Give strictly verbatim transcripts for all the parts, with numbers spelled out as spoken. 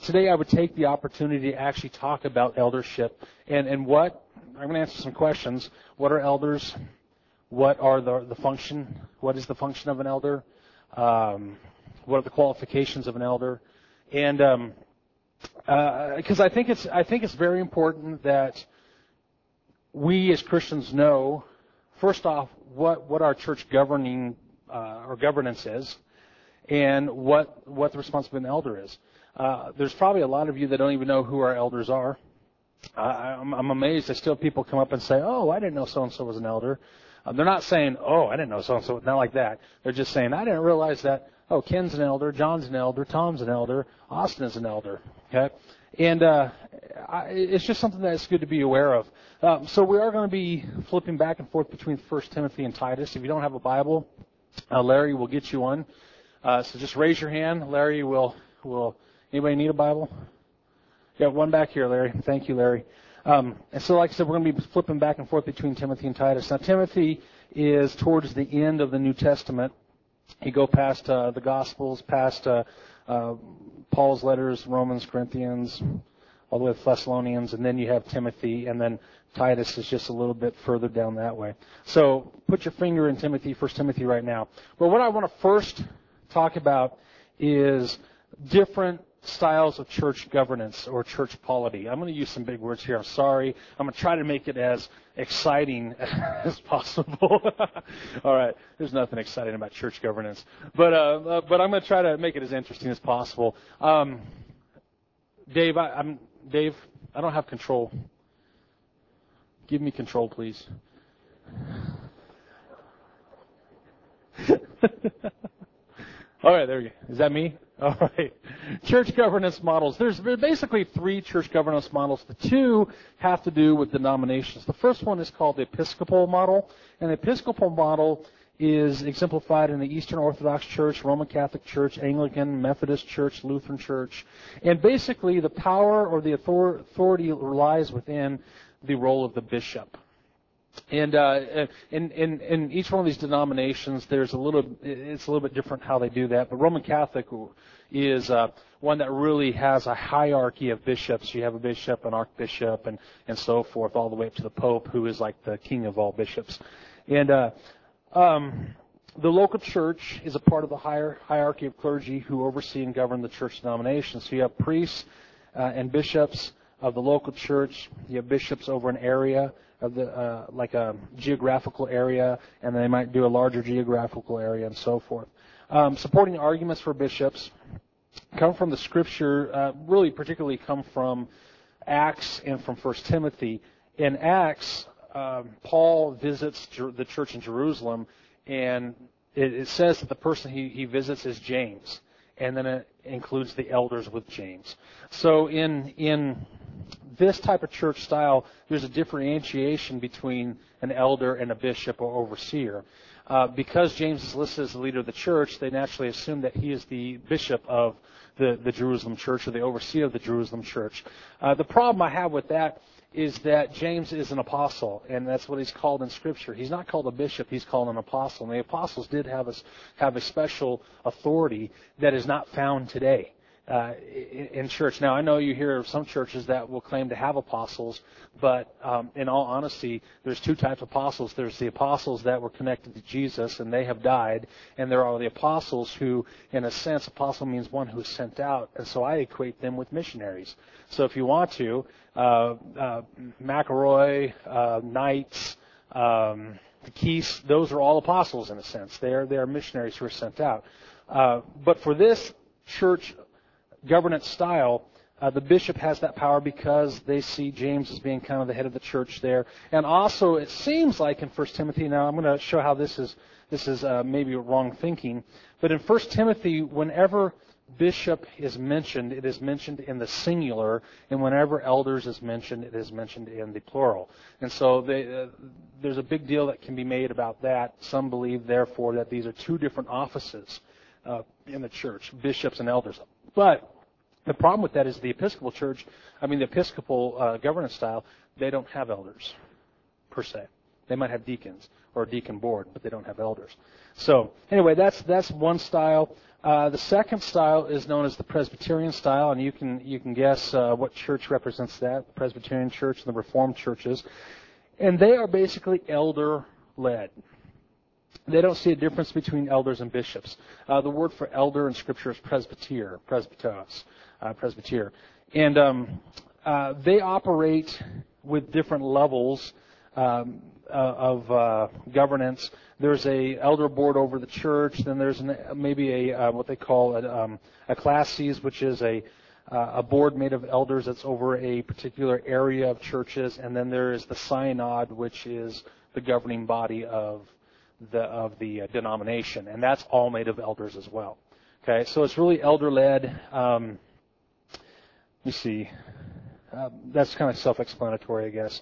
today I would take the opportunity to actually talk about eldership and, and what, I'm going to answer some questions. What are elders? What are the, the function? What is the function of an elder? Um, what are the qualifications of an elder? And um, because uh, I think it's I think it's very important that we as Christians know, first off, what, what our church governing uh, or governance is, and what what the responsibility of an elder is. Uh, there's probably a lot of you that don't even know who our elders are. Uh, I'm, I'm amazed that still people come up and say, "Oh, I didn't know so and so was an elder." Uh, they're not saying, "Oh, I didn't know so and so," not like that. They're just saying, "I didn't realize that." Oh, Ken's an elder, John's an elder, Tom's an elder, Austin is an elder. Okay, and uh, I, it's just something that's good to be aware of. Um, so we are going to be flipping back and forth between First Timothy and Titus. If you don't have a Bible, uh, Larry will get you one. Uh, so just raise your hand. Larry will will. Anybody need a Bible? Yeah, one back here, Larry. Thank you, Larry. Um, and so, like I said, we're going to be flipping back and forth between Timothy and Titus. Now, Timothy is towards the end of the New Testament. You go past uh, the Gospels, past uh, uh, Paul's letters, Romans, Corinthians, all the way to Thessalonians, and then you have Timothy, and then Titus is just a little bit further down that way. So put your finger in Timothy, First Timothy right now. But what I want to first talk about is different styles of church governance or church polity. I'm going to use some big words here. I'm sorry. I'm going to try to make it as exciting as possible. All right. There's nothing exciting about church governance. But uh, but I'm going to try to make it as interesting as possible. Um, Dave, I, I'm Dave, I don't have control. Give me control, please. All right, there you go. Is that me? All right. Church governance models. There's basically three church governance models. The two have to do with denominations. The first one is called the Episcopal model. And the Episcopal model is exemplified in the Eastern Orthodox Church, Roman Catholic Church, Anglican, Methodist Church, Lutheran Church. And basically the power or the authority lies within the role of the bishop. And uh, in, in, in each one of these denominations, there's a little, it's a little bit different how they do that. But Roman Catholic is uh, one that really has a hierarchy of bishops. You have a bishop, an archbishop, and, and so forth, all the way up to the Pope, who is like the king of all bishops. And uh, um, the local church is a part of the higher hierarchy of clergy who oversee and govern the church denomination. So you have priests uh, and bishops of the local church. You have bishops over an area of the uh, like a geographical area, and they might do a larger geographical area and so forth. Um, supporting arguments for bishops come from the Scripture, uh, really particularly come from Acts and from First Timothy. In Acts, um, Paul visits Jer- the church in Jerusalem, and it, it says that the person he, he visits is James, and then it includes the elders with James. So in in this type of church style, there's a differentiation between an elder and a bishop or overseer. Uh, because James is listed as the leader of the church, they naturally assume that he is the bishop of the, the Jerusalem church or the overseer of the Jerusalem church. Uh, the problem I have with that is that James is an apostle, and that's what he's called in Scripture. He's not called a bishop, he's called an apostle. And the apostles did have a, have a special authority that is not found today. Uh, in church. Now, I know you hear of some churches that will claim to have apostles, but um, in all honesty, there's two types of apostles. There's the apostles that were connected to Jesus, and they have died, and there are the apostles who, in a sense, apostle means one who is sent out, and so I equate them with missionaries. So if you want to, uh, uh, McElroy, uh, Knights, um, the Keys, those are all apostles in a sense. They are, they are missionaries who are sent out. Uh, but for this church governance style, uh, the bishop has that power because they see James as being kind of the head of the church there. And also, it seems like in First Timothy, now I'm going to show how this is this is uh, maybe wrong thinking, but in First Timothy, whenever bishop is mentioned, it is mentioned in the singular, and whenever elders is mentioned, it is mentioned in the plural. And so they, uh, there's a big deal that can be made about that. Some believe, therefore, that these are two different offices uh, in the church, bishops and elders. But the problem with that is the Episcopal Church, I mean the Episcopal uh, governance style, they don't have elders, per se. They might have deacons or a deacon board, but they don't have elders. So anyway, that's that's one style. Uh, the second style is known as the Presbyterian style, and you can you can guess uh, what church represents that: the Presbyterian Church and the Reformed churches. And they are basically elder-led. They don't see a difference between elders and bishops. Uh, the word for elder in Scripture is presbyter, presbyteros, uh, presbyter. And um, uh, they operate with different levels um, uh, of uh, governance. There's a elder board over the church. Then there's an, maybe a uh, what they call a, um, a classis, which is a uh, a board made of elders that's over a particular area of churches. And then there is the synod, which is the governing body of the of the uh, denomination, and that's all made of elders as well. Okay, so it's really elder-led. Um, let me see. Uh, that's kind of self-explanatory, I guess.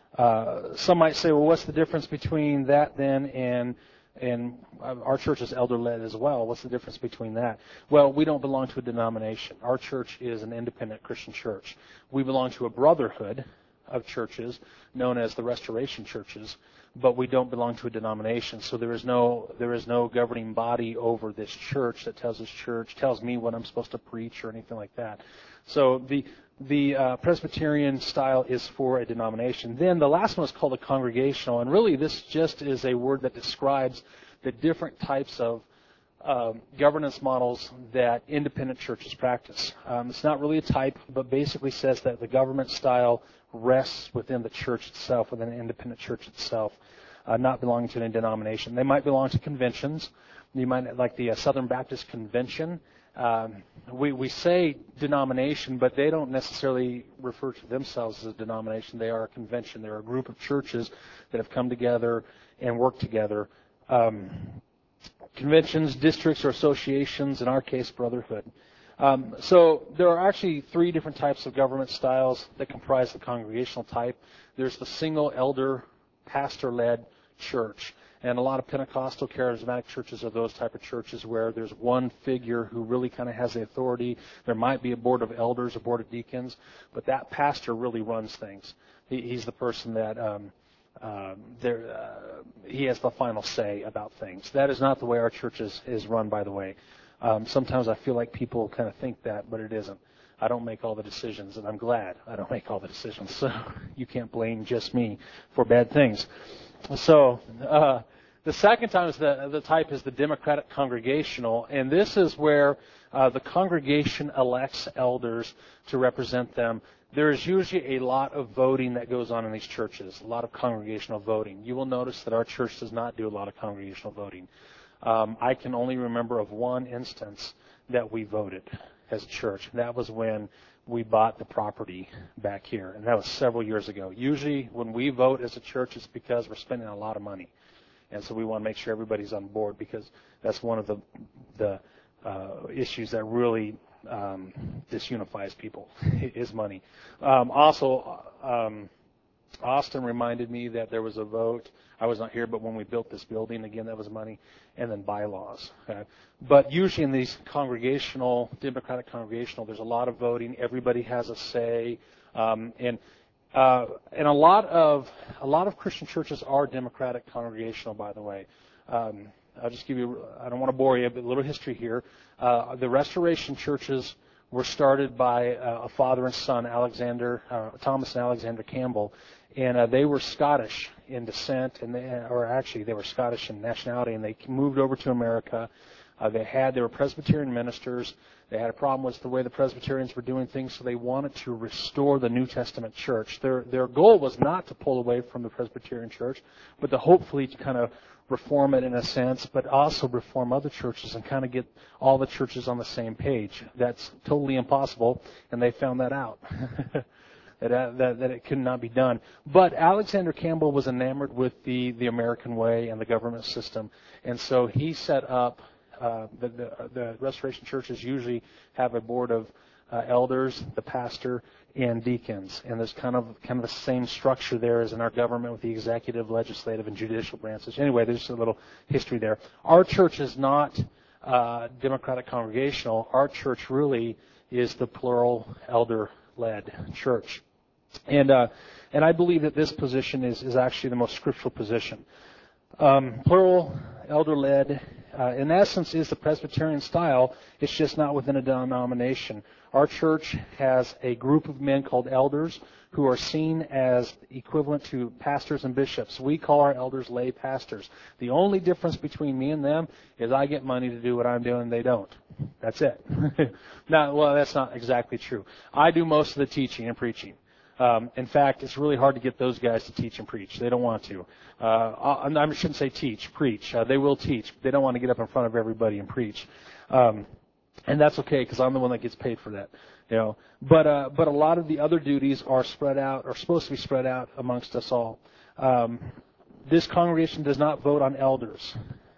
Uh, some might say, well, what's the difference between that then and and our church is elder-led as well? What's the difference between that? Well, we don't belong to a denomination. Our church is an independent Christian church. We belong to a brotherhood of churches known as the Restoration churches, but we don't belong to a denomination. So there is no there is no governing body over this church that tells this church tells me what I'm supposed to preach or anything like that. So the the uh, Presbyterian style is for a denomination. Then the last one is called a congregational, and really this just is a word that describes the different types of um, governance models that independent churches practice. Um, it's not really a type, but basically says that the government style rests within the church itself, within an independent church itself, uh, not belonging to any denomination. They might belong to conventions. You might, like the uh, Southern Baptist Convention. Um, we, we say denomination, but they don't necessarily refer to themselves as a denomination. They are a convention. They're a group of churches that have come together and work together. Um, conventions, districts, or associations, in our case, brotherhood. Um, so there are actually three different types of government styles that comprise the congregational type. There's the single elder, pastor-led church. And a lot of Pentecostal charismatic churches are those type of churches where there's one figure who really kind of has the authority. There might be a board of elders, a board of deacons, but that pastor really runs things. He, he's the person that um, uh, there, uh, he has the final say about things. That is not the way our church is, is run, by the way. Um, sometimes I feel like people kind of think that, but it isn't. I don't make all the decisions, and I'm glad I don't make all the decisions. So you can't blame just me for bad things. So uh, the second time is the, the type is the democratic congregational, and this is where uh, the congregation elects elders to represent them. There is usually a lot of voting that goes on in these churches, a lot of congregational voting. You will notice that our church does not do a lot of congregational voting. Um, I can only remember of one instance that we voted as a church. That was when we bought the property back here, and that was several years ago. Usually when we vote as a church, it's because we're spending a lot of money, and so we want to make sure everybody's on board, because that's one of the the uh, issues that really um, disunifies people is money. Um, also, um, Austin reminded me that there was a vote. I was not here, but when we built this building, again, that was money, and then bylaws. Okay? But usually in these congregational, democratic congregational, there's a lot of voting. Everybody has a say, um, and uh, and a lot of a lot of Christian churches are democratic congregational. By the way, um, I'll just give you. I don't want to bore you, but a little history here. Uh, the Restoration churches were started by uh, a father and son, Alexander uh, Thomas and Alexander Campbell, and uh, they were Scottish in descent, and they, or actually they were Scottish in nationality, and they moved over to America. Uh, they had they were Presbyterian ministers. They had a problem with the way the Presbyterians were doing things, so they wanted to restore the New Testament church. Their their goal was not to pull away from the Presbyterian church, but to hopefully to kind of reform it in a sense, but also reform other churches and kind of get all the churches on the same page. That's totally impossible, and they found that out. That, that, that it could not be done. But Alexander Campbell was enamored with the, the American way and the government system, and so he set up, uh, the, the, the Restoration churches usually have a board of uh, elders, the pastor, and deacons, and there's kind of kind of the same structure there as in our government with the executive, legislative, and judicial branches. Anyway, there's a little history there. Our church is not uh, democratic congregational. Our church really is the plural elder-led church. And uh, and I believe that this position is, is actually the most scriptural position. Um, plural, elder-led, uh, in essence, is the Presbyterian style. It's just not within a denomination. Our church has a group of men called elders who are seen as equivalent to pastors and bishops. We call our elders lay pastors. The only difference between me and them is I get money to do what I'm doing, they don't. That's it. Now, well, that's not exactly true. I do most of the teaching and preaching. Um, in fact, it's really hard to get those guys to teach and preach. They don't want to. Uh, I, I shouldn't say teach, preach. Uh, they will teach. But they don't want to get up in front of everybody and preach. Um, and that's okay because I'm the one that gets paid for that. You know, but uh, but a lot of the other duties are spread out, are supposed to be spread out amongst us all. Um, this congregation does not vote on elders,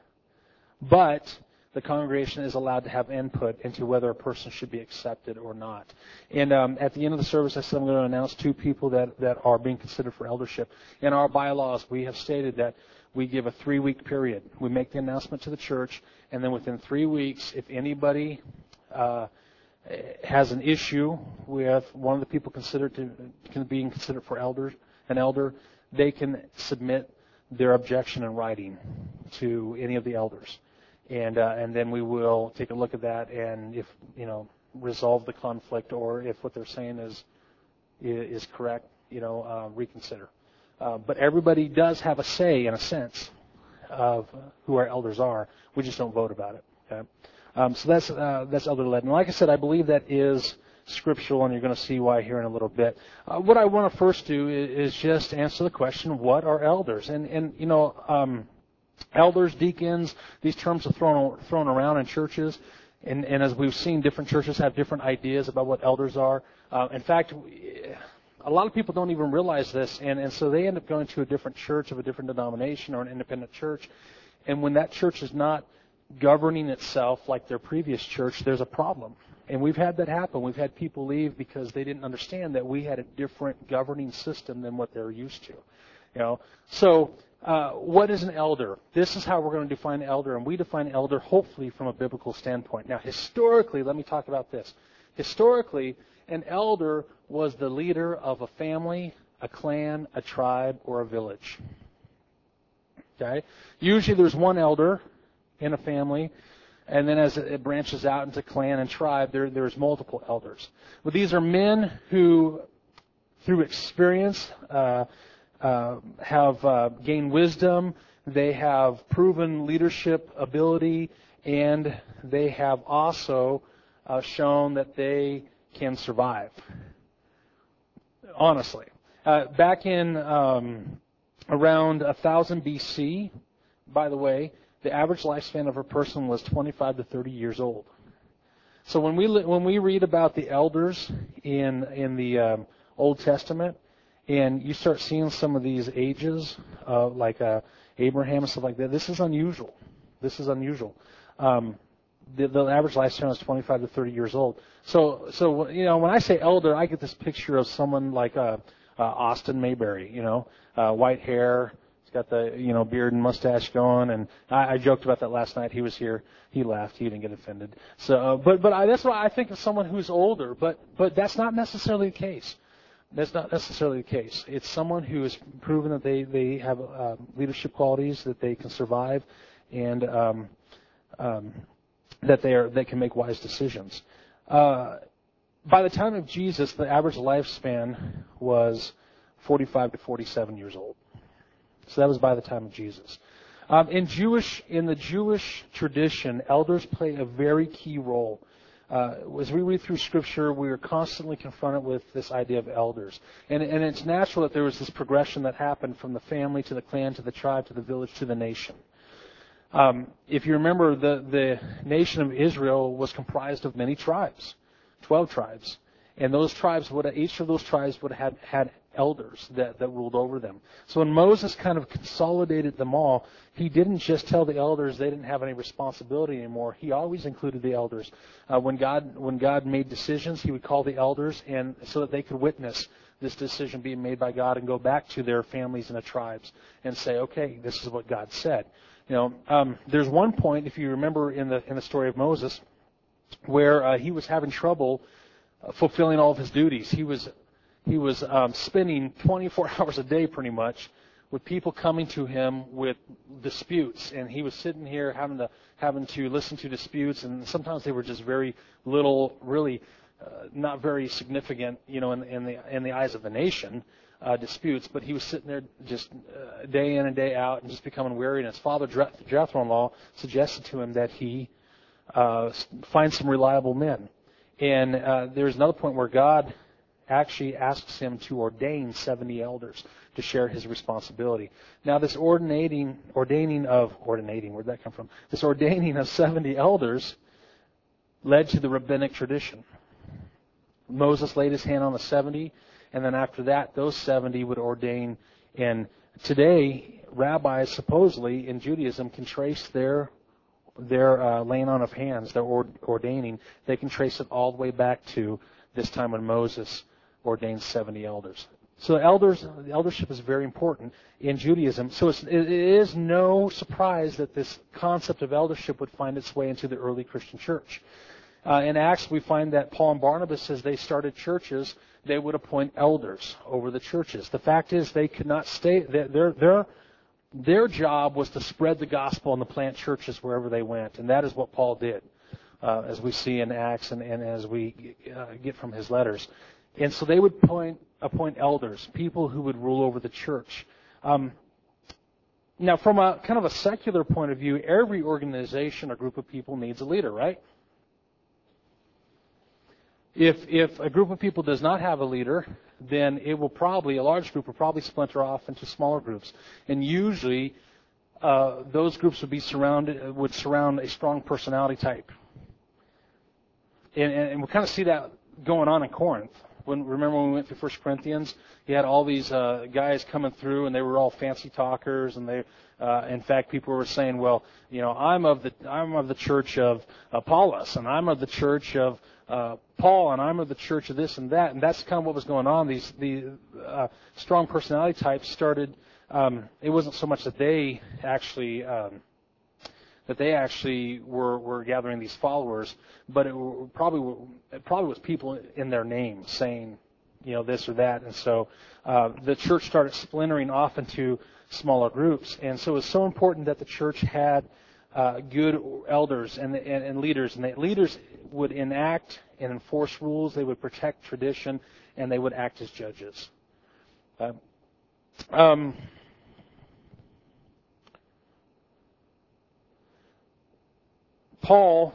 but the congregation is allowed to have input into whether a person should be accepted or not. And um, at the end of the service, I said I'm going to announce two people that, that are being considered for eldership. In our bylaws, we have stated that we give a three-week period. We make the announcement to the church, and then within three weeks, if anybody uh, has an issue with one of the people considered to being considered for elders, an elder, they can submit their objection in writing to any of the elders. And uh, and then we will take a look at that, and if you know resolve the conflict, or if what they're saying is is correct, you know, uh, reconsider. Uh, but everybody does have a say, in a sense, of who our elders are. We just don't vote about it. Okay? Um, so that's uh, that's elder-led, and like I said, I believe that is scriptural, and you're going to see why here in a little bit. Uh, what I want to first do is, is just answer the question: what are elders? And and you know. Um, Elders, deacons, these terms are thrown thrown around in churches, and, and as we've seen, different churches have different ideas about what elders are. Uh, in fact, a lot of people don't even realize this, and, and so they end up going to a different church of a different denomination or an independent church, and when that church is not governing itself like their previous church, there's a problem. And we've had that happen. We've had people leave because they didn't understand that we had a different governing system than what they're used to. You know, so uh, what is an elder? This is how we're going to define elder, and we define elder hopefully from a biblical standpoint. Now, historically, let me talk about this. Historically, an elder was the leader of a family, a clan, a tribe, or a village. Okay? Usually there's one elder in a family, and then as it branches out into clan and tribe, there, there's multiple elders. But these are men who, through experience, uh, Uh, have uh, gained wisdom, they have proven leadership ability, and they have also uh, shown that they can survive. Honestly. Uh, back in um, around one thousand B C, by the way, the average lifespan of a person was twenty-five to thirty years old. So when we when we read about the elders in, in the um, Old Testament, and you start seeing some of these ages, uh, like uh, Abraham and stuff like that, this is unusual. This is unusual. Um, the, the average lifespan is twenty-five to thirty years old. So, so you know, when I say elder, I get this picture of someone like uh, uh, Austin Mayberry, you know, uh, white hair. He's got the, you know, beard and mustache going. And I, I joked about that last night. He was here. He laughed. He didn't get offended. So, uh, but but I, that's why I think of someone who's older. But but that's not necessarily the case. That's not necessarily the case. It's someone who has proven that they, they have uh, leadership qualities, that they can survive, and um, um, that they are they can make wise decisions. Uh, by the time of Jesus, the average lifespan was forty-five to forty-seven years old. So that was by the time of Jesus. Um, in Jewish in the Jewish tradition, elders play a very key role. Uh, as we read through Scripture, we are constantly confronted with this idea of elders. And, and it's natural that there was this progression that happened from the family to the clan to the tribe to the village to the nation. Um, if you remember, the, the nation of Israel was comprised of many tribes, twelve tribes. And those tribes would each of those tribes would have had elders that, that ruled over them. So when Moses kind of consolidated them all, he didn't just tell the elders they didn't have any responsibility anymore. He always included the elders. Uh, when God when God made decisions, he would call the elders and so that they could witness this decision being made by God and go back to their families and the tribes and say, okay, this is what God said. You know, um, there's one point, if you remember in the in the story of Moses, where uh, he was having trouble fulfilling all of his duties. He was he was um, spending twenty-four hours a day pretty much with people coming to him with disputes, and he was sitting here having to having to listen to disputes, and sometimes they were just very little, really uh, not very significant, you know, in, in the in the eyes of the nation. Uh, disputes, but he was sitting there just uh, day in and day out and just becoming weary. And his father, Jethro-in-law, suggested to him that he uh, find some reliable men. And uh, there's another point where God actually asks him to ordain seventy elders to share his responsibility. Now, this ordinating, ordaining of ordinating, where'd that come from? This ordaining of seventy elders led to the rabbinic tradition. Moses laid his hand on the seventy. And then after that, those seventy would ordain. And today, rabbis supposedly in Judaism can trace their their uh, laying on of hands, their ordaining. They can trace it all the way back to this time when Moses ordained seventy elders. So elders, the eldership is very important in Judaism. So it's, it is no surprise that this concept of eldership would find its way into the early Christian church. Uh, in Acts, we find that Paul and Barnabas, as they started churches, they would appoint elders over the churches. The fact is, they could not stay. Their their their job was to spread the gospel and to plant churches wherever they went, and that is what Paul did, uh, as we see in Acts and, and as we uh, get from his letters. And so they would appoint appoint elders, people who would rule over the church. Um, now, from a kind of a secular point of view, every organization or group of people needs a leader, right? If if a group of people does not have a leader, then it will probably, a large group will probably splinter off into smaller groups. And usually, uh, those groups would be surrounded, would surround a strong personality type. And, and, and we kind of see that going on in Corinth. When, remember when we went through First Corinthians? You had all these uh, guys coming through, and they were all fancy talkers, and they, uh, in fact, people were saying, well, you know, I'm of the I'm of the church of Apollos, and I'm of the church of Uh, Paul, and I'm of the church of this and that, and that's kind of what was going on. These the uh, strong personality types started. Um, it wasn't so much that they actually um, that they actually were, were gathering these followers, but it were, probably it probably was people in their name saying, you know, this or that, and so uh, the church started splintering off into smaller groups, and so it was so important that the church had Uh, good elders and, and, and leaders, and the leaders would enact and enforce rules. They would protect tradition, and they would act as judges. Uh, um, Paul,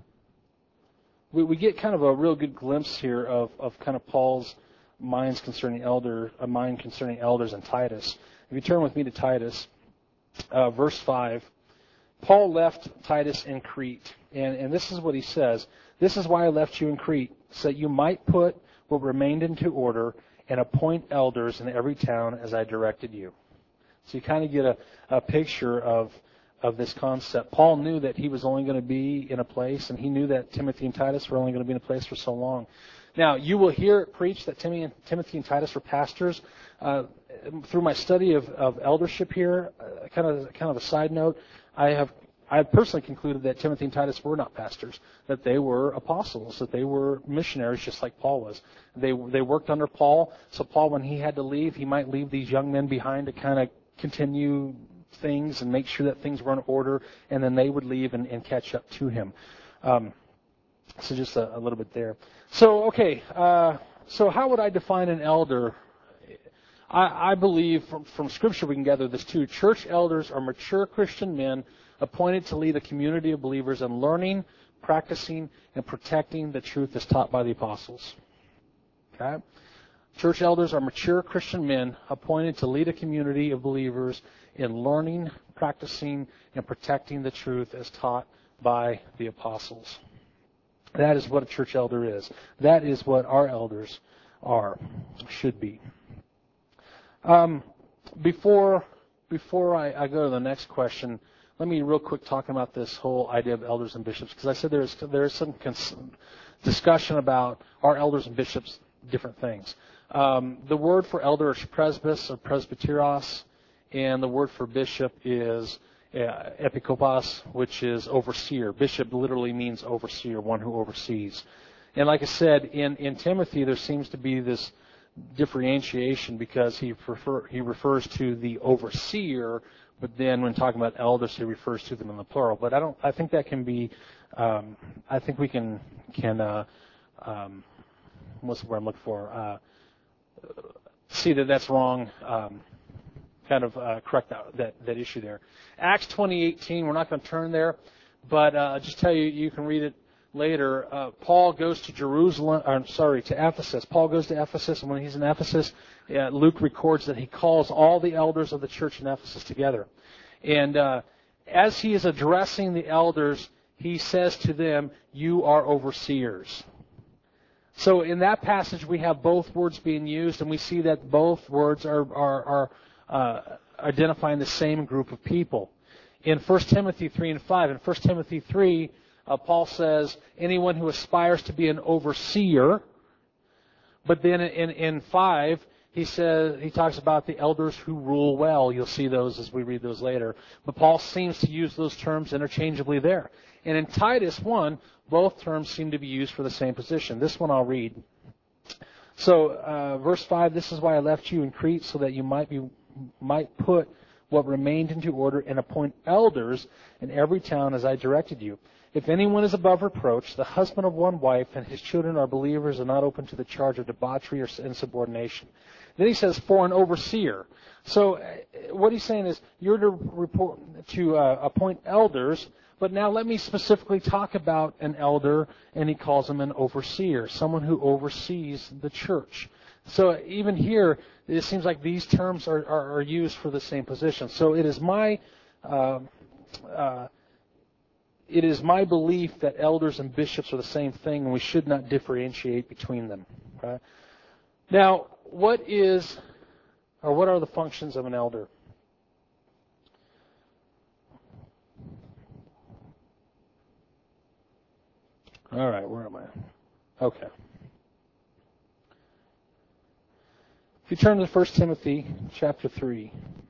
we, we get kind of a real good glimpse here of, of kind of Paul's minds concerning elder, a mind concerning elders in Titus. If you turn with me to Titus, uh, verse five. Paul left Titus in Crete, and, and this is what he says. This is why I left you in Crete, so that you might put what remained into order and appoint elders in every town as I directed you. So you kind of get a, a picture of, of this concept. Paul knew that he was only going to be in a place, and he knew that Timothy and Titus were only going to be in a place for so long. Now, you will hear it preached that Timothy and Titus were pastors. Uh, through my study of, of eldership here, uh, kind of kind of a side note, I have I have personally concluded that Timothy and Titus were not pastors, that they were apostles, that they were missionaries, just like Paul was. They they worked under Paul, so Paul, when he had to leave, he might leave these young men behind to kind of continue things and make sure that things were in order, and then they would leave and, and catch up to him. Um, so just a, a little bit there. So, okay, uh, so how would I define an elder? I, I believe from, from Scripture we can gather this too. Church elders are mature Christian men appointed to lead a community of believers in learning, practicing, and protecting the truth as taught by the apostles. Okay? Church elders are mature Christian men appointed to lead a community of believers in learning, practicing, and protecting the truth as taught by the apostles. That is what a church elder is. That is what our elders are, should be. Um, before before I, I go to the next question, let me real quick talk about this whole idea of elders and bishops, because I said there's there's some cons- discussion about our elders and bishops, different things. Um, the word for elder is presbys or presbyteros, and the word for bishop is uh, episkopos, which is overseer. Bishop literally means overseer, one who oversees. And like I said, in, in Timothy, there seems to be this differentiation because he prefer, he refers to the overseer, but then when talking about elders, he refers to them in the plural. But I don't. I think that can be. Um, I think we can can. Uh, um, what's the word I'm looking for? Uh, see that that's wrong. Um, kind of uh, correct that, that that issue there. Acts twenty eighteen. We're not going to turn there, but uh, just tell you you can read it later. Uh, Paul goes to Jerusalem. Or, sorry, to Ephesus. Paul goes to Ephesus, and when he's in Ephesus, uh, Luke records that he calls all the elders of the church in Ephesus together, and uh, as he is addressing the elders, he says to them, "You are overseers." So in that passage, we have both words being used, and we see that both words are are, are uh, identifying the same group of people. In First Timothy three and five, in First Timothy three, uh, Paul says, anyone who aspires to be an overseer, but then in, in five, he says he talks about the elders who rule well. You'll see those as we read those later. But Paul seems to use those terms interchangeably there. And in Titus one, both terms seem to be used for the same position. This one I'll read. So, uh, verse five, this is why I left you in Crete, so that you might be might put what remained into order and appoint elders in every town as I directed you. If anyone is above reproach, the husband of one wife, and his children are believers and not open to the charge of debauchery or insubordination. Then he says, for an overseer. So what he's saying is, you're to report to uh, appoint elders, but now let me specifically talk about an elder, and he calls him an overseer, someone who oversees the church. So even here, it seems like these terms are, are, are used for the same position. So it is my uh, uh, it is my belief that elders and bishops are the same thing, and we should not differentiate between them. Right? Now, what is or what are the functions of an elder? All right, where am I? Okay. If you turn to First Timothy chapter three.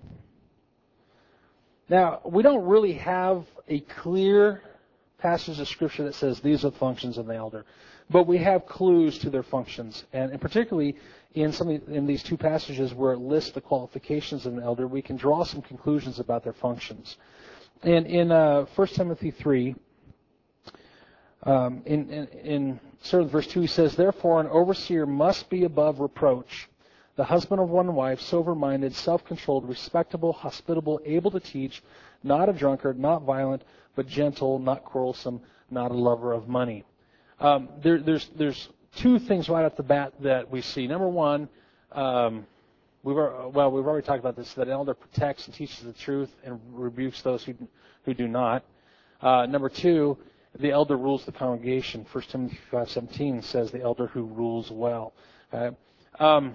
Now, we don't really have a clear passage of Scripture that says these are the functions of the elder, but we have clues to their functions, and, and particularly in some of the, in these two passages where it lists the qualifications of an elder, we can draw some conclusions about their functions. And in uh, First Timothy three, um, in, in, in starting with verse two, he says, "Therefore, an overseer must be above reproach, the husband of one wife, sober-minded, self-controlled, respectable, hospitable, able to teach, not a drunkard, not violent, but gentle, not quarrelsome, not a lover of money." Um, there, there's, there's two things right off the bat that we see. Number one, um, we've well, we've already talked about this, that an elder protects and teaches the truth and rebukes those who who do not. Uh, number two, the elder rules the congregation. First Timothy five seventeen says the elder who rules well. Uh, um,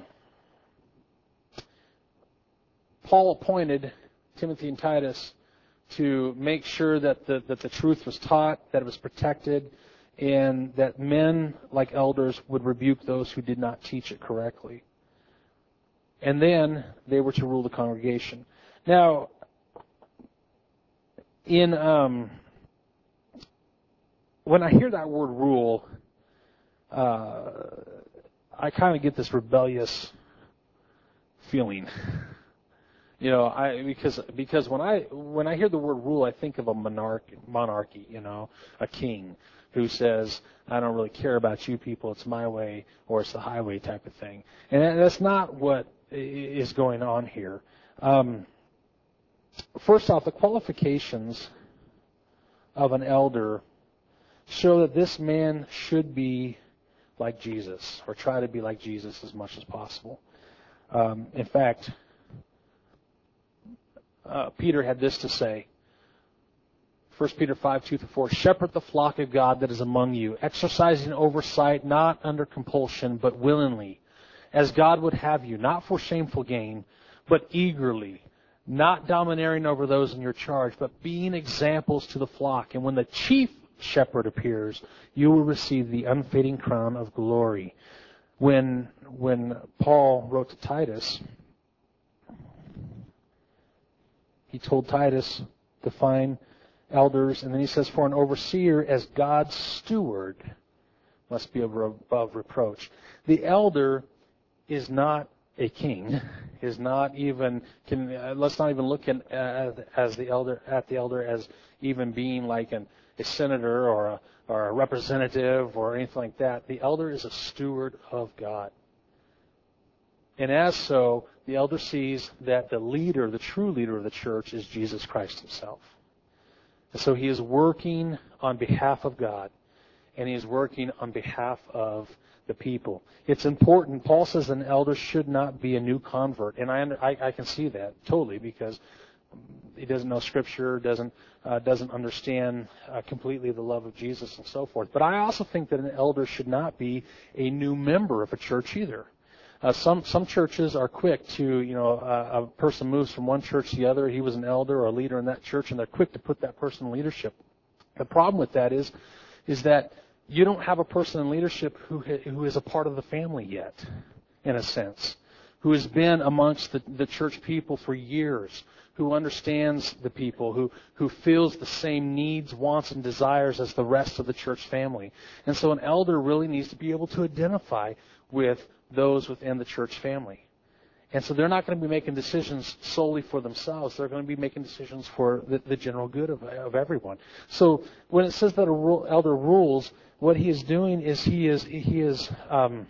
Paul appointed Timothy and Titus to make sure that the, that the truth was taught, that it was protected, and that men, like elders, would rebuke those who did not teach it correctly. And then they were to rule the congregation. Now, in um, when I hear that word rule, uh, I kind of get this rebellious feeling. You know, I because because when I when I hear the word rule, I think of a monarch monarchy. You know, a king who says, "I don't really care about you people. It's my way or it's the highway," type of thing. And that's not what is going on here. Um, first off, the qualifications of an elder show that this man should be like Jesus, or try to be like Jesus as much as possible. Um, in fact. Uh, Peter had this to say, First Peter five, two through four, "Shepherd the flock of God that is among you, exercising oversight, not under compulsion, but willingly, as God would have you, not for shameful gain, but eagerly, not domineering over those in your charge, but being examples to the flock. And when the chief shepherd appears, you will receive the unfading crown of glory." When, when Paul wrote to Titus, he told Titus to find elders, and then he says, "For an overseer as God's steward must be above reproach." The elder is not a king, is not even, can, uh, let's not even look at, uh, as the elder, at the elder as even being like an, a senator or a, or a representative or anything like that. The elder is a steward of God. And as so, the elder sees that the leader, the true leader of the church, is Jesus Christ himself. And so he is working on behalf of God, and he is working on behalf of the people. It's important. Paul says an elder should not be a new convert, and I I, I can see that totally, because he doesn't know Scripture, doesn't uh, doesn't understand uh, completely the love of Jesus and so forth. But I also think that an elder should not be a new member of a church either. Uh, some some churches are quick to, you know, uh, a person moves from one church to the other. He was an elder or a leader in that church, and they're quick to put that person in leadership. The problem with that is, is that you don't have a person in leadership who who is a part of the family yet, in a sense, who has been amongst the, the church people for years, who understands the people, who who feels the same needs, wants, and desires as the rest of the church family. And so an elder really needs to be able to identify with those within the church family. And so they're not going to be making decisions solely for themselves. They're going to be making decisions for the, the general good of, of everyone. So when it says that a rule, elder rules, what he is doing is he is he is um,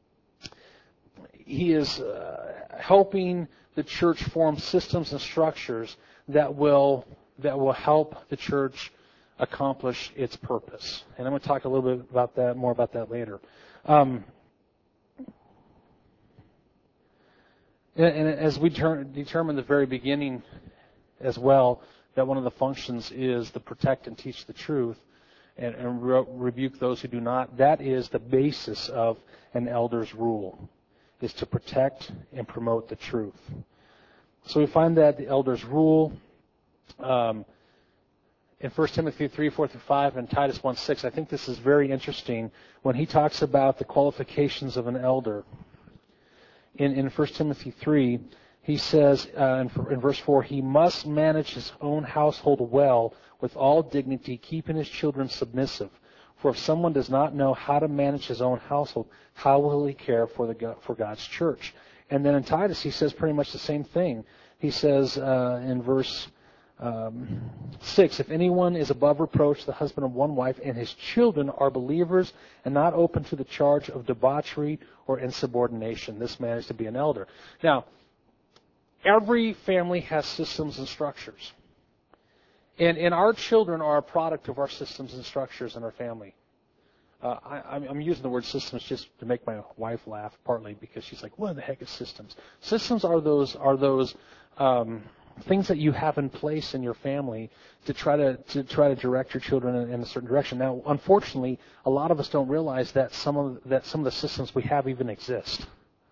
he is uh, helping the church form systems and structures that will that will help the church accomplish its purpose. And I'm going to talk a little bit about that, more about that later. Um, And as we determined at the very beginning as well, that one of the functions is to protect and teach the truth and, and re- rebuke those who do not, that is the basis of an elder's rule, is to protect and promote the truth. So we find that the elder's rule um, in First Timothy three, four through five, and Titus one, six. I think this is very interesting when he talks about the qualifications of an elder. In, in First Timothy three, he says uh, in, in verse four, he must manage his own household well with all dignity, keeping his children submissive. For if someone does not know how to manage his own household, how will he care for the for God's church? And then in Titus, he says pretty much the same thing. He says uh, in verse um, six, if anyone is above reproach, the husband of one wife, and his children are believers and not open to the charge of debauchery or insubordination, this man is to be an elder. Now, every family has systems and structures. And, and our children are a product of our systems and structures in our family. Uh, I, I'm using the word systems just to make my wife laugh, partly because she's like, "What the heck is systems?" Systems are those are those um, things that you have in place in your family to try to to try to direct your children in, in a certain direction. Now, unfortunately, a lot of us don't realize that some of that some of the systems we have even exist,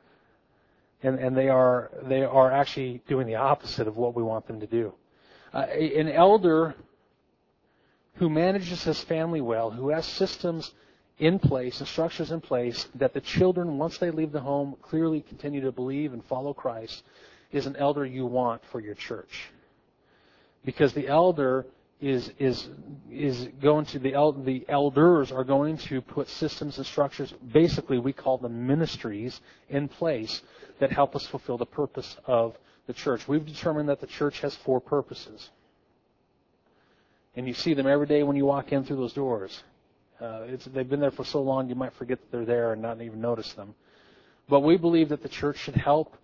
and and they are they are actually doing the opposite of what we want them to do. Uh, an elder who manages his family well, who has systems in place and structures in place that the children, once they leave the home, clearly continue to believe and follow Christ, is an elder you want for your church. Because the elder is is is going to the el- the elders are going to put systems and structures, basically we call them ministries, in place that help us fulfill the purpose of the church. We've determined that the church has four purposes. And you see them every day when you walk in through those doors. Uh, it's, they've been there for so long you might forget that they're there and not even notice them. But we believe that the church should help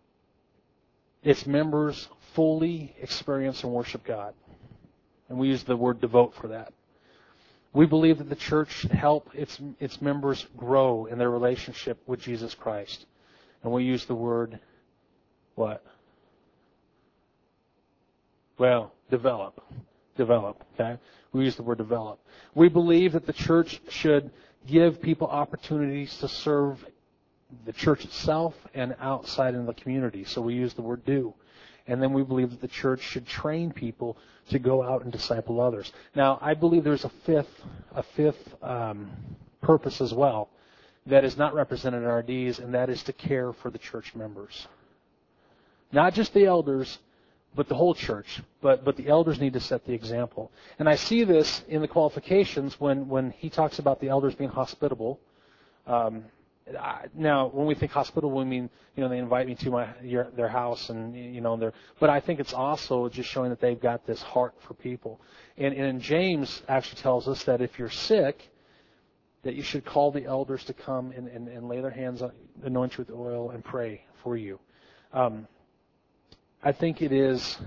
its members fully experience and worship God. And we use the word devote for that. We believe that the church should help its its members grow in their relationship with Jesus Christ. And we use the word, what? Well, develop. Develop, okay? We use the word develop. We believe that the church should give people opportunities to serve the church itself and outside in the community. So we use the word do. And then we believe that the church should train people to go out and disciple others. Now, I believe there's a fifth, a fifth um, purpose as well that is not represented in our Ds, and that is to care for the church members. Not just the elders, but the whole church. But but the elders need to set the example. And I see this in the qualifications when, when he talks about the elders being hospitable. Um, I, now, when we think hospitable, we mean, you know, they invite me to my your, their house, and you know, they're. But I think it's also just showing that they've got this heart for people. And, and James actually tells us that if you're sick, that you should call the elders to come and, and, and lay their hands on, anoint you with oil, and pray for you. Um, I think it is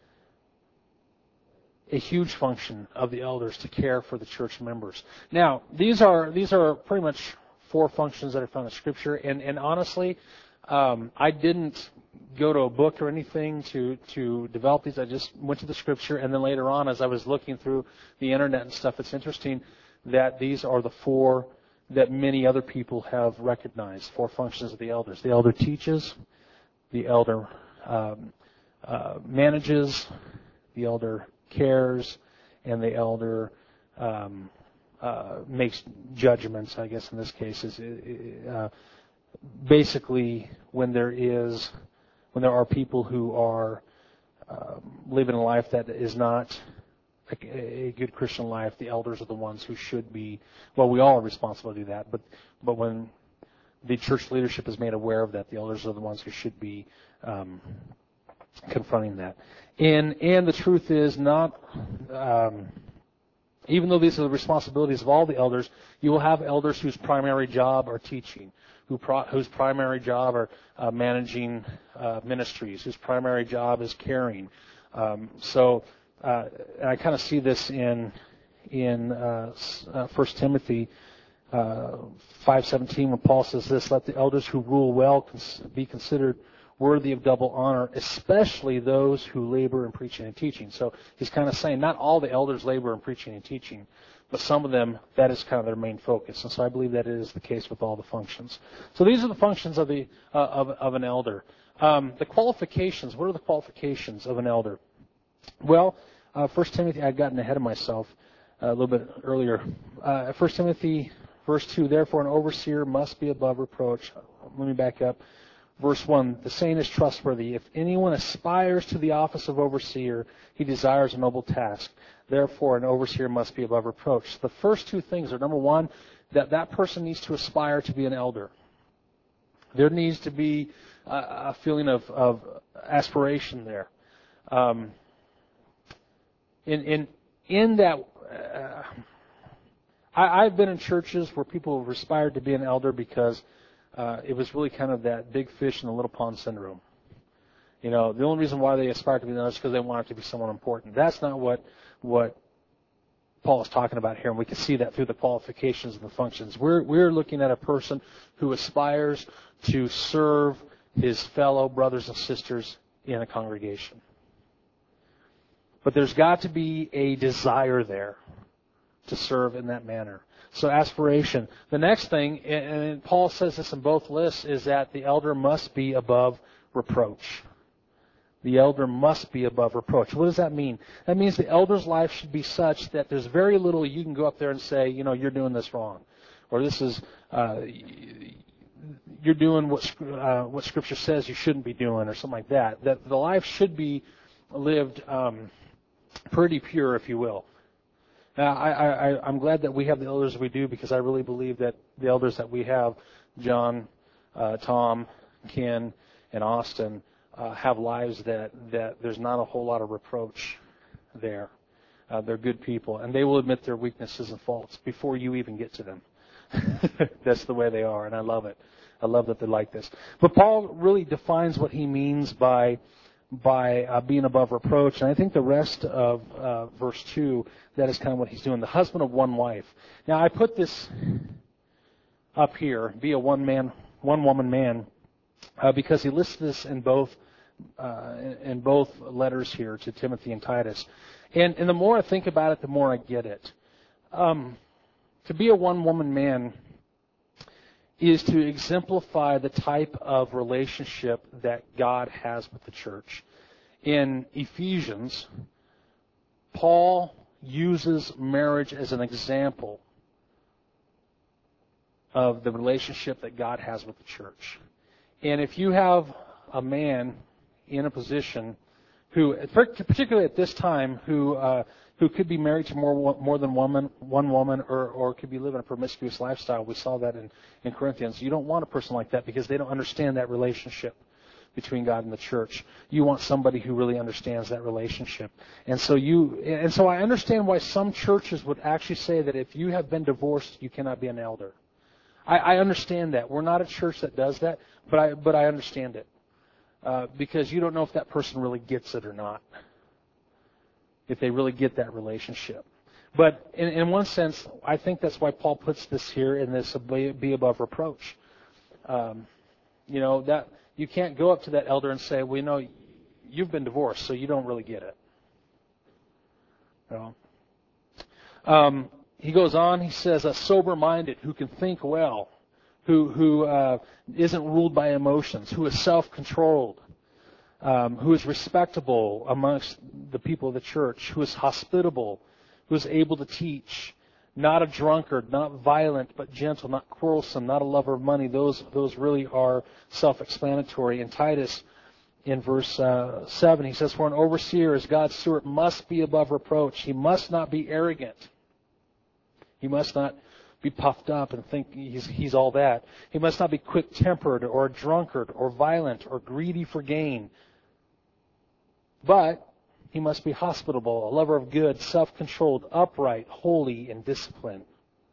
a huge function of the elders to care for the church members. Now, these are these are pretty much four functions that are found in Scripture, and, and honestly, um, I didn't go to a book or anything to, to develop these. I just went to the Scripture, and then later on, as I was looking through the internet and stuff, it's interesting that these are the four that many other people have recognized, four functions of the elders. The elder teaches, the elder um, uh, manages, the elder cares, and the elder um, uh, makes judgments, I guess in this case. is uh, Basically, when there is, when there are people who are um, living a life that is not a, a good Christian life, the elders are the ones who should be, well, we all are responsible to do that, but, but when the church leadership is made aware of that, the elders are the ones who should be um, confronting that. And and the truth is not, um, even though these are the responsibilities of all the elders, you will have elders whose primary job are teaching, who pro, whose primary job are uh, managing uh, ministries, whose primary job is caring. Um, so uh, I kind of see this in in uh, uh, First Timothy uh, five seventeen when Paul says this: "Let the elders who rule well cons- be considered worthy of double honor, especially those who labor in preaching and teaching." So he's kind of saying not all the elders labor in preaching and teaching, but some of them, that is kind of their main focus. And so I believe that it is the case with all the functions. So these are the functions of the uh, of, of an elder. Um, the qualifications, what are the qualifications of an elder? Well, uh, First Timothy, I'd gotten ahead of myself uh, a little bit earlier. Uh, First Timothy, verse two, "Therefore an overseer must be above reproach." Let me back up. Verse one, "The saying is trustworthy. If anyone aspires to the office of overseer, he desires a noble task. Therefore, an overseer must be above reproach." The first two things are, number one, that that person needs to aspire to be an elder. There needs to be a, a feeling of, of aspiration there. Um, in, in, in that, uh, I, I've been in churches where people have aspired to be an elder because Uh, it was really kind of that big fish in the little pond syndrome. You know, the only reason why they aspired to be an elder is because they wanted to be someone important. That's not what what Paul is talking about here, and we can see that through the qualifications and the functions. We're we're looking at a person who aspires to serve his fellow brothers and sisters in a congregation. But there's got to be a desire there to serve in that manner. So aspiration. The next thing, and Paul says this in both lists, is that the elder must be above reproach. The elder must be above reproach. What does that mean? That means the elder's life should be such that there's very little you can go up there and say, you know, you're doing this wrong. Or this is, uh, you're doing what, uh, what Scripture says you shouldn't be doing, or something like that. That the life should be lived um, pretty pure, if you will. Now, I, I, I'm glad that we have the elders we do, because I really believe that the elders that we have, John, uh, Tom, Ken, and Austin, uh, have lives that, that there's not a whole lot of reproach there. Uh, they're good people, and they will admit their weaknesses and faults before you even get to them. That's the way they are, and I love it. I love that they're like this. But Paul really defines what he means by by uh, being above reproach. And I think the rest of uh, verse two, that is kind of what he's doing. The husband of one wife. Now, I put this up here, be a one-man, one-woman man, uh, because he lists this in both uh, in, in both letters here to Timothy and Titus. And, and the more I think about it, the more I get it. Um, to be a one-woman man is to exemplify the type of relationship that God has with the church. In Ephesians, Paul uses marriage as an example of the relationship that God has with the church. And if you have a man in a position who, particularly at this time, who uh, who could be married to more more than one, one woman or, or could be living a promiscuous lifestyle. We saw that in, in Corinthians. You don't want a person like that because they don't understand that relationship between God and the church. You want somebody who really understands that relationship. And so you and so I understand why some churches would actually say that if you have been divorced, you cannot be an elder. I, I understand that. We're not a church that does that, but I but I understand it. Uh, because you don't know if that person really gets it or not. If they really get that relationship. But in, in one sense, I think that's why Paul puts this here in this be above reproach. Um, you know, that you can't go up to that elder and say, well, you know, you've been divorced, so you don't really get it. You know? Um, he goes on, he says, a sober-minded who can think well, who, who uh, isn't ruled by emotions, who is self-controlled. Um, who is respectable amongst the people of the church, who is hospitable, who is able to teach, not a drunkard, not violent, but gentle, not quarrelsome, not a lover of money. Those those really are self-explanatory. In Titus, in verse uh, seven, he says, for an overseer as God's steward must be above reproach. He must not be arrogant. He must not be puffed up and think he's, he's all that. He must not be quick-tempered or a drunkard or violent or greedy for gain. But he must be hospitable, a lover of good, self-controlled, upright, holy, and disciplined.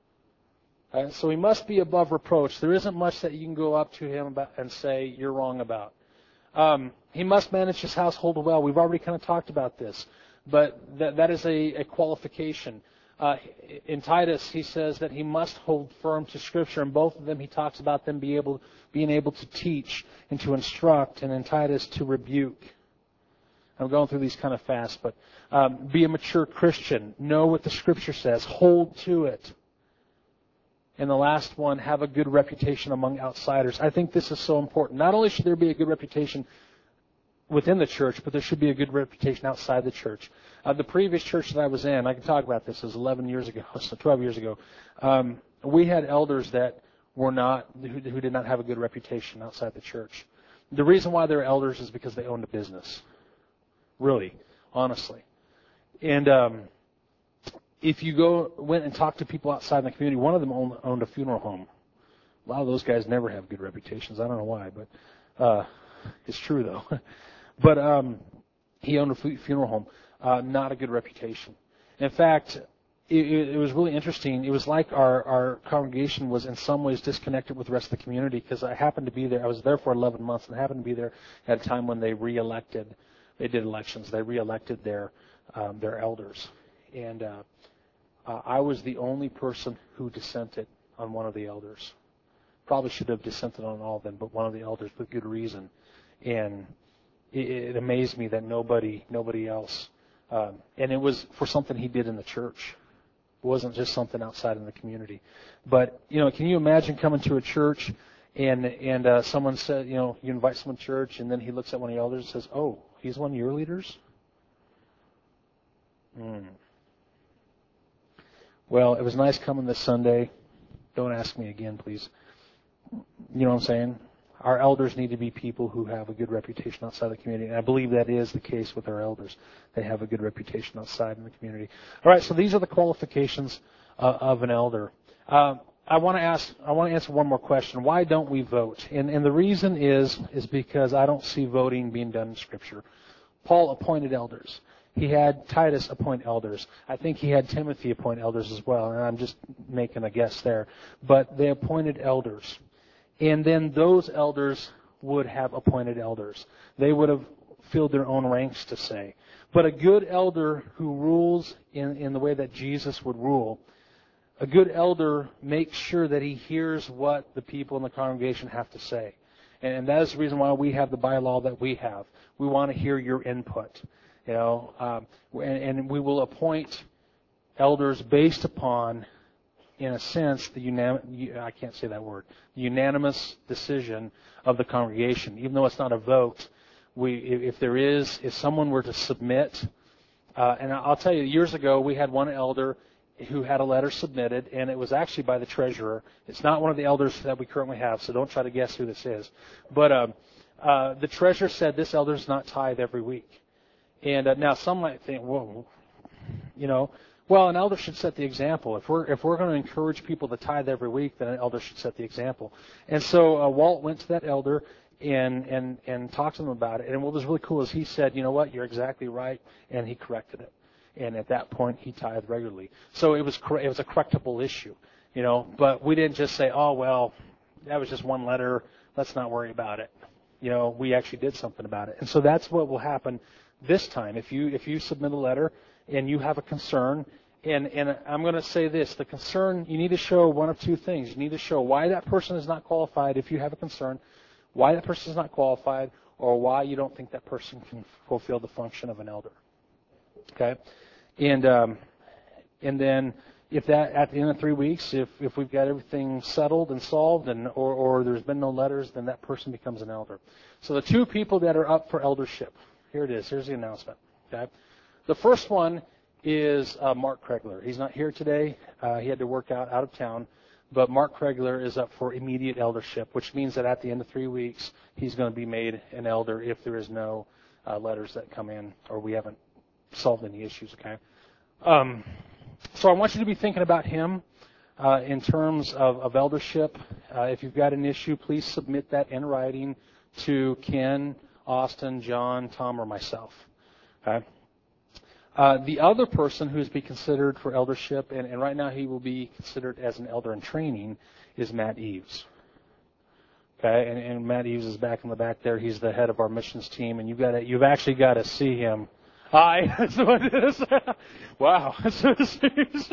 Uh, so he must be above reproach. There isn't much that you can go up to him about and say you're wrong about. Um, he must manage his household well. We've already kind of talked about this, but that, that is a, a qualification. Uh, in Titus, he says that he must hold firm to Scripture. In both of them, he talks about them be able, being able to teach and to instruct, and in Titus, to rebuke. I'm going through these kind of fast, but um, be a mature Christian. Know what the Scripture says. Hold to it. And the last one, have a good reputation among outsiders. I think this is so important. Not only should there be a good reputation within the church, but there should be a good reputation outside the church. Uh, the previous church that I was in, I can talk about this, it was eleven years ago, so twelve years ago. Um, we had elders that were not, who, who did not have a good reputation outside the church. The reason why they're elders is because they owned a business. Really, honestly. And um, if you go went and talked to people outside in the community, one of them owned, owned a funeral home. A lot of those guys never have good reputations. I don't know why, but uh, it's true though. But um, he owned a funeral home. Uh, not a good reputation. In fact, it, it was really interesting. It was like our, our congregation was in some ways disconnected with the rest of the community because I happened to be there. I was there for eleven months and I happened to be there at a time when they re-elected. They did elections. They re-elected their um, their elders, and uh, uh, I was the only person who dissented on one of the elders. Probably should have dissented on all of them, but one of the elders with good reason. And it, it amazed me that nobody nobody else, um, and it was for something he did in the church. It wasn't just something outside in the community. But you know, can you imagine coming to a church and and uh, someone said, you know, you invite someone to church, and then he looks at one of the elders and says, "Oh, he's one of your leaders?" Hmm. Well, it was nice coming this Sunday. Don't ask me again, please. You know what I'm saying? Our elders need to be people who have a good reputation outside the community. And I believe that is the case with our elders. They have a good reputation outside in the community. All right, so these are the qualifications uh, of an elder. Uh, I want to ask, I want to answer one more question. Why don't we vote? And, and the reason is, is because I don't see voting being done in Scripture. Paul appointed elders. He had Titus appoint elders. I think he had Timothy appoint elders as well, and I'm just making a guess there. But they appointed elders. And then those elders would have appointed elders. They would have filled their own ranks, to say. But a good elder who rules in, in the way that Jesus would rule, a good elder makes sure that he hears what the people in the congregation have to say. And that is the reason why we have the bylaw that we have. We want to hear your input. You know, um, and, and we will appoint elders based upon, in a sense, the unanim- I can't say that word, the unanimous decision of the congregation. Even though it's not a vote, we, if there is, if someone were to submit, uh, and I'll tell you, years ago we had one elder who had a letter submitted, and it was actually by the treasurer. It's not one of the elders that we currently have, so don't try to guess who this is. But um, uh, the treasurer said this elder does not tithe every week. And uh, now some might think, whoa, You know, well, an elder should set the example. If we're if we're going to encourage people to tithe every week, then an elder should set the example. And so uh, Walt went to that elder and and and talked to them about it. And what was really cool is he said, you know what, you're exactly right, and he corrected it. And at that point, he tithed regularly. So it was it was a correctable issue, you know. But we didn't just say, oh well, that was just one letter. Let's not worry about it. You know, we actually did something about it. And so that's what will happen this time. If you if you submit a letter and you have a concern, and, and I'm going to say this, the concern, you need to show one of two things. You need to show why that person is not qualified if you have a concern, why that person is not qualified, or why you don't think that person can fulfill the function of an elder. Okay? And um, and then if that at the end of three weeks, if, if we've got everything settled and solved, and or, or there's been no letters, then that person becomes an elder. So the two people that are up for eldership, here it is. Here's the announcement. Okay, the first one is uh, Mark Kregler. He's not here today. Uh, he had to work out out of town, but Mark Kregler is up for immediate eldership, which means that at the end of three weeks, he's going to be made an elder if there is no uh, letters that come in or we haven't solved any issues. Okay. Um, So I want you to be thinking about him uh, in terms of, of eldership. Uh, if you've got an issue, please submit that in writing to Ken, Austin, John, Tom, or myself. Okay. Uh, the other person who is be considered for eldership, and, and right now he will be considered as an elder in training, is Matt Eves. Okay, and, and Matt Eves is back in the back there. He's the head of our missions team, and you've got to, you've actually got to see him. Hi, that's what it is. Wow, that's what it is.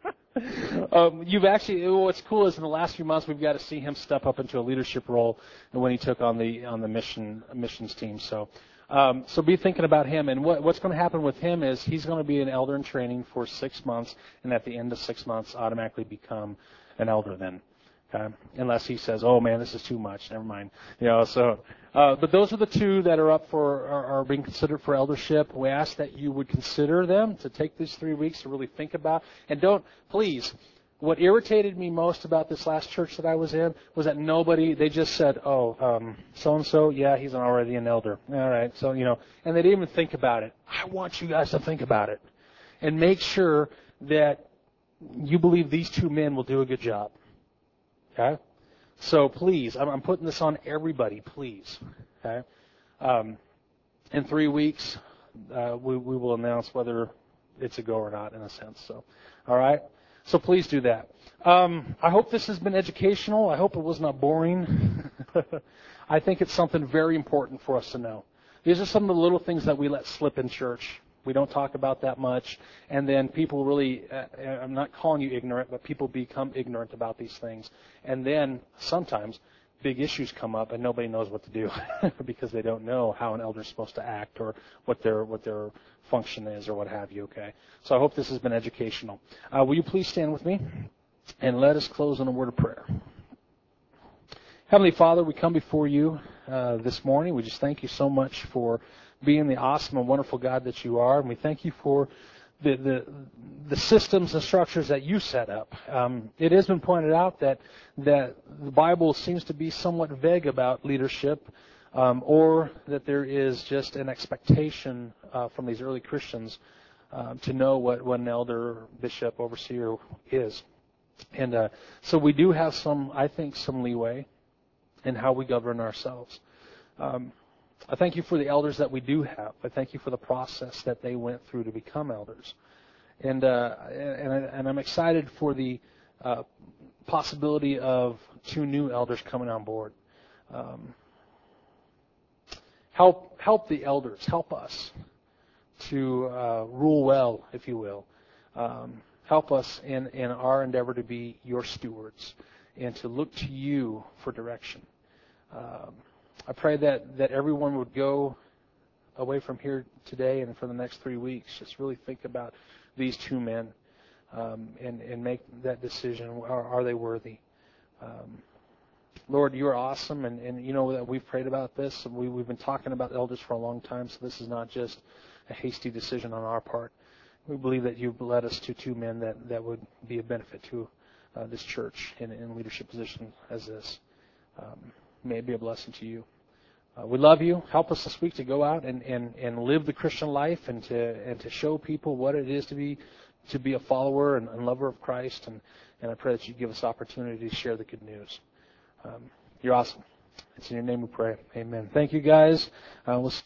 um, you've actually, what's cool is in the last few months we've got to see him step up into a leadership role when he took on the on the mission missions team. So, um, so be thinking about him. And what, what's going to happen with him is he's going to be an elder in training for six months, and at the end of six months, automatically become an elder then. Okay? Unless he says, "Oh man, this is too much." Never mind. You know. So, uh, but those are the two that are up for are, are being considered for eldership. We ask that you would consider them to take these three weeks to really think about, and don't please. What irritated me most about this last church that I was in was that nobody. They just said, "Oh, um, so and so, yeah, he's already an elder." All right. So you know, and they didn't even think about it. I want you guys to think about it, and make sure that you believe these two men will do a good job. Okay, so please, I'm, I'm putting this on everybody. Please, okay. Um, in three weeks, uh, we, we will announce whether it's a go or not, in a sense. So, all right. So please do that. Um, I hope this has been educational. I hope it was not boring. I think it's something very important for us to know. These are some of the little things that we let slip in church. We don't talk about that much, and then people really, uh, I'm not calling you ignorant, but people become ignorant about these things. And then sometimes big issues come up and nobody knows what to do because they don't know how an elder is supposed to act or what their what their function is or what have you, okay? So I hope this has been educational. Uh, will you please stand with me and let us close in a word of prayer. Heavenly Father, we come before you uh, this morning. We just thank you so much for being the awesome and wonderful God that you are, and we thank you for the the, the systems and structures that you set up. Um, it has been pointed out that that the Bible seems to be somewhat vague about leadership, um, or that there is just an expectation uh, from these early Christians uh, to know what, what an elder, bishop, overseer is. And uh, so we do have some, I think, some leeway in how we govern ourselves. Um, I thank you for the elders that we do have. I thank you for the process that they went through to become elders. And uh, and, I, and I'm excited for the uh, possibility of two new elders coming on board. Um, help help the elders. Help us to uh, rule well, if you will. Um, help us in, in our endeavor to be your stewards and to look to you for direction. Um, I pray that, that everyone would go away from here today and for the next three weeks, just really think about these two men um, and, and make that decision. Are, are they worthy? Um, Lord, you are awesome, and, and you know that we've prayed about this. We, we've been talking about elders for a long time, so this is not just a hasty decision on our part. We believe that you've led us to two men that, that would be a benefit to uh, this church in, in a leadership position as this. Um, may it be a blessing to you. Uh, we love you. Help us this week to go out and, and, and live the Christian life and to and to show people what it is to be to be a follower and, and lover of Christ. And, and I pray that you give us opportunity to share the good news. Um, you're awesome. It's in your name we pray. Amen. Thank you, guys. Uh, we'll